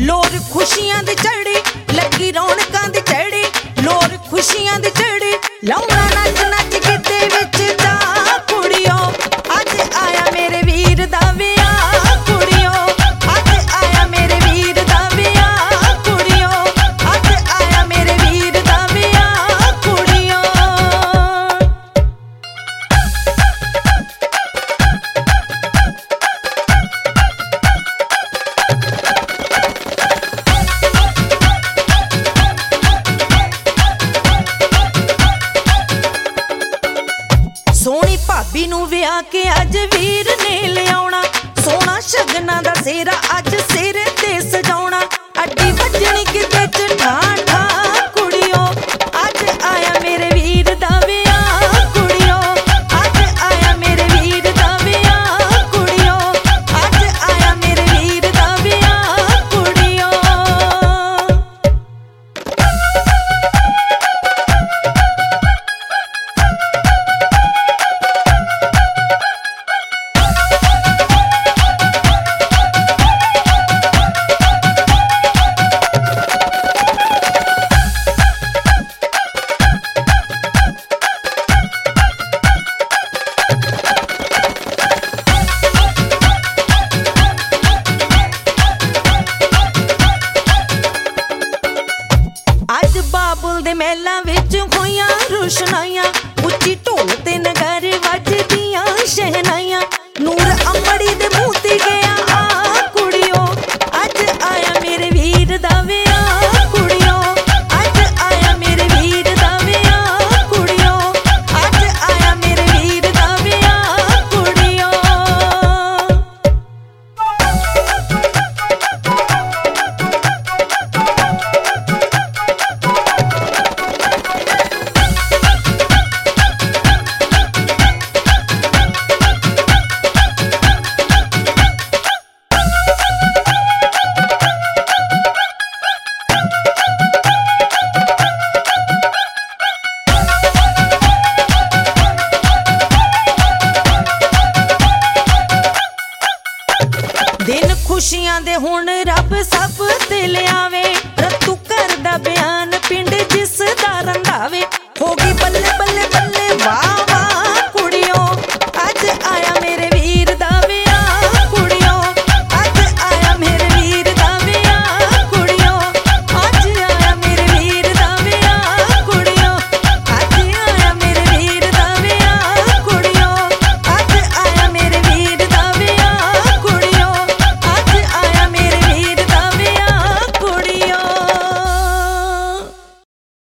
लोर खुशियां दी चढ़ी लगी रौनकां दी चढ़ी लोर खुशियां दी चढ़ी लौना नच नच गिद्दे विच जा कुड़ियो अज आया मेरे वीर दा विआह कुड़ियो अज आया मेरे वीर दा विआह कुड़ियो अज आया मेरे वीर दा विआह कुड़ियो। सोनी भाभी नू विआह के अज वीर ने लियाउणा सोना शगना दा सेरा अज सिर ते सजाउणा अड्डी वजनी किते च ठा ठा कुड़ियो अज आया मेरे वीर दा विआह कुड़ियो अज आया मेरे वीर दा विआह कुड़ियो अज आया मेरे वीर दा विआह कुड़ियो। अज बाबुल दे महलां विच होइयां रोशनाइयां उच्ची ढोल ते नगारे वजदियां शहनाइयां नूर अमड़ी दे मुंह ते गया आ कुड़ियो अज आया मेरे वीर दा विआह कुड़ियो अज आया मेरे वीर दा विआह कुड़ियो अज आया मेरे वीर दा विआह कुड़ियो। दिन खुशियां दे हुण रब सब ते लियावे